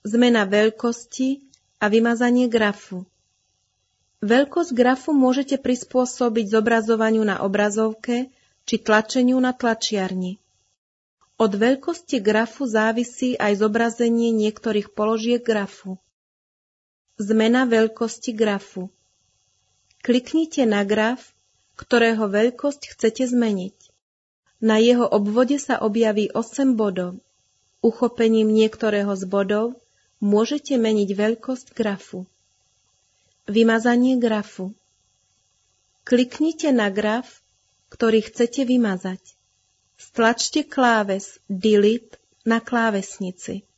zmena veľkosti a vymazanie grafu. Veľkosť grafu môžete prispôsobiť zobrazovaniu na obrazovke či tlačeniu na tlačiarni. Od veľkosti grafu závisí aj zobrazenie niektorých položiek grafu. Zmena veľkosti grafu. Kliknite na graf, ktorého veľkosť chcete zmeniť. Na jeho obvode sa objaví 8 bodov. Uchopením niektorého z bodov môžete meniť veľkosť grafu. Vymazanie grafu. Kliknite na graf, ktorý chcete vymazať. Stlačte kláves Delete na klávesnici.